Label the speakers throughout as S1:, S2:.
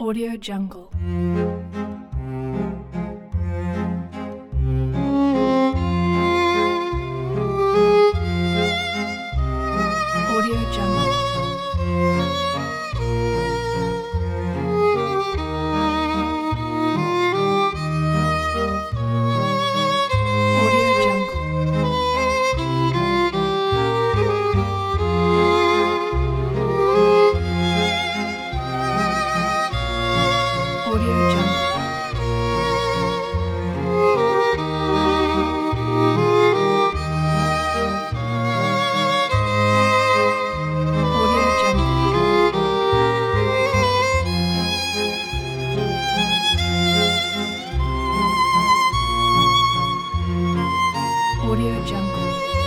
S1: Audio Jungle. Audio Jungle. Audio Jungle. Audio Jungle. Audio Jungle. Audio Jungle.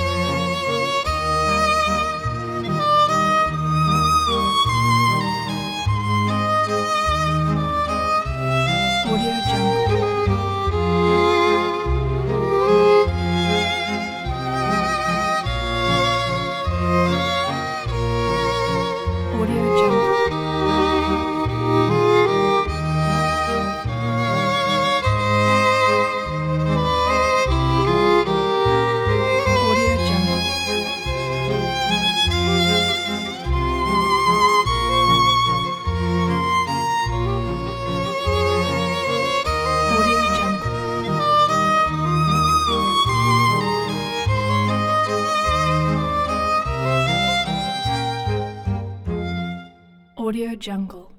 S1: Audio Jungle. Audio Jungle. Audio Jungle. Audio Jungle. Audio Jungle.